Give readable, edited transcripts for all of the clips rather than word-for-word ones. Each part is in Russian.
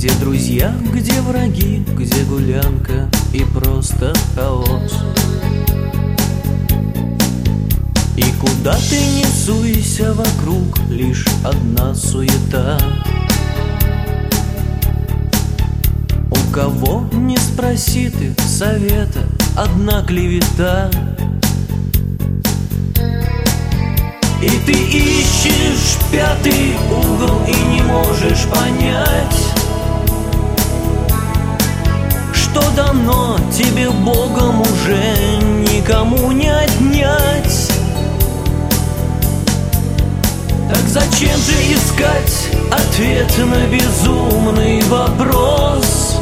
Где друзья, где враги, где гулянка и просто хаос. И куда ты ни суйся, вокруг лишь одна суета. У кого не спроси ты совета, одна клевета. И ты ищешь пятый угол и не можешь понять, что дано тебе Богом уже никому не отнять. Так зачем же искать ответ на безумный вопрос?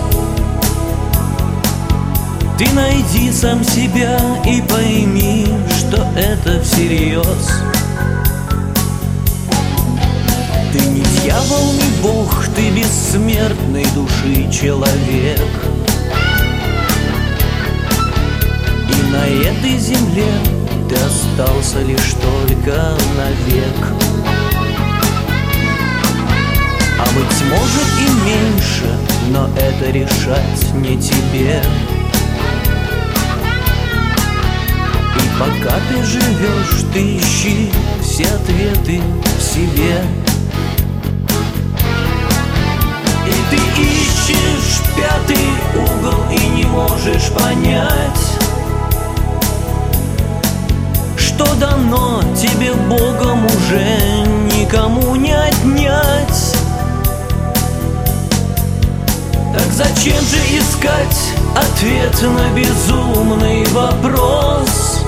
Ты найди сам себя и пойми, что это всерьез. Ты не дьявол, не бог, ты бессмертной души человек. И на этой земле ты остался лишь только навек. А быть может и меньше, но это решать не тебе. И пока ты живешь, ты ищи все ответы в себе. И ты ищешь пятый угол и не можешь понять, что дано тебе Богом уже никому не отнять. Так зачем же искать ответ на безумный вопрос?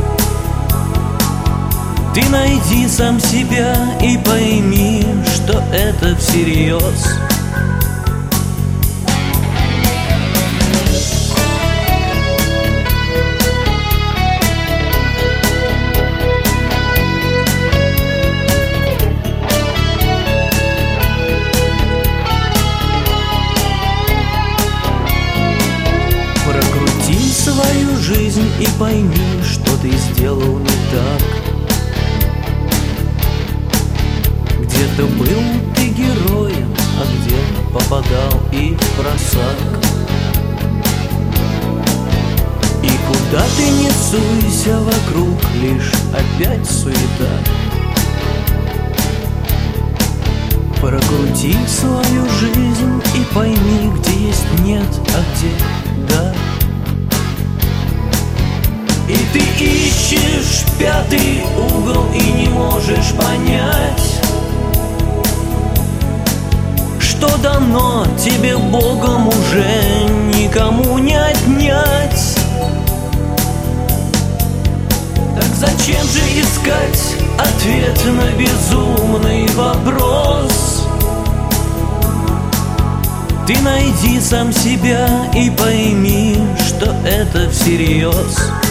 Ты найди сам себя и пойми, что это всерьез. Прокрути свою жизнь и пойми, что ты сделал не так. Где-то был ты героем, а где попадал и в просак. И куда ты не суйся, вокруг лишь опять суета. Прокрути свою жизнь и пойми, где есть нет, а где да. И ты ищешь пятый угол и не можешь понять, что дано тебе Богом уже никому не отнять. Так зачем же искать ответ на безумный вопрос? Ты найди сам себя и пойми, что это всерьез.